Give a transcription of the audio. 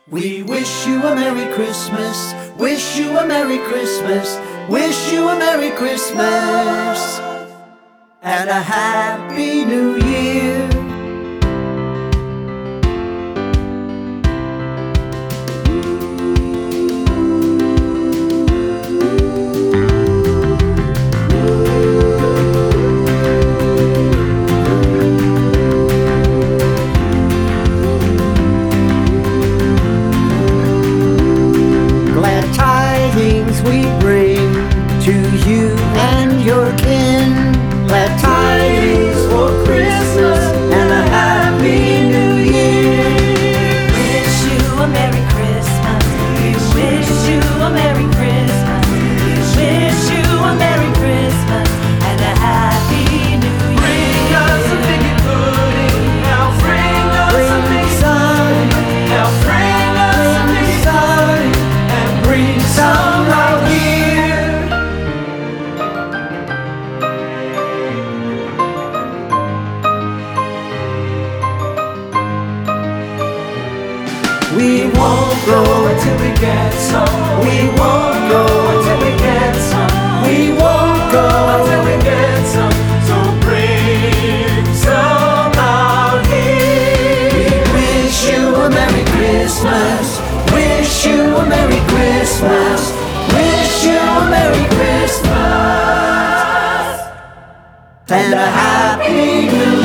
We wish you a Merry Christmas, wish you a Merry Christmas, wish you a Merry Christmas, and a Happy New Year. We bring to you and your kin glad tidings for Christmas and a Happy New Year. Wish you a Merry Christmas. We wish you a Merry Christmas. We wish you a Merry Christmas and a Happy New Year. Bring us a figgy pudding. Now bring us a big sun. Now bring us a big sun and bring some out here. We won't go until we get some. We won't go until we get some. We won't go until we get some. So bring some out here. We wish you a Merry Christmas, wish you a Merry Christmas, wish you a Merry Christmas and a Happy New Year.